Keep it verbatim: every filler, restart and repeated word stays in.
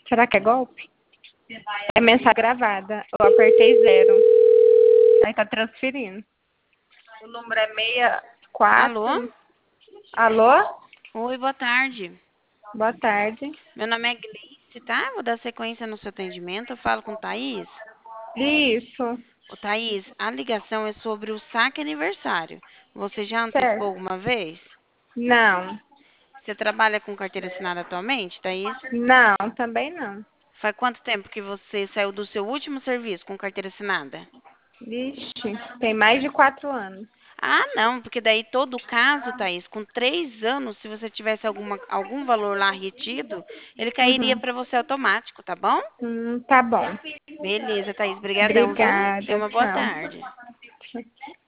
Será que é golpe? É mensagem gravada. Eu apertei zero. Aí tá transferindo. O número é seis Alô? quatro. Alô? Oi, boa tarde. Boa tarde. Meu nome é Gleice, tá? Vou dar sequência no seu atendimento. Eu falo com o Thaís. Isso. Ô, Thaís, a ligação é sobre o saque aniversário. Você já antecipou Certo. alguma vez? Não. Você trabalha com carteira assinada atualmente, Thaís? Não, também não. Faz quanto tempo que você saiu do seu último serviço com carteira assinada? Vixe, tem mais de quatro anos. Ah, não, porque daí todo caso, Thaís, com três anos, se você tivesse alguma, algum valor lá retido, ele cairia Uhum. para você automático, tá bom? Hum, tá bom. Beleza, Thaís, brigadão, viu? Tenha Obrigada, uma boa tchau. tarde.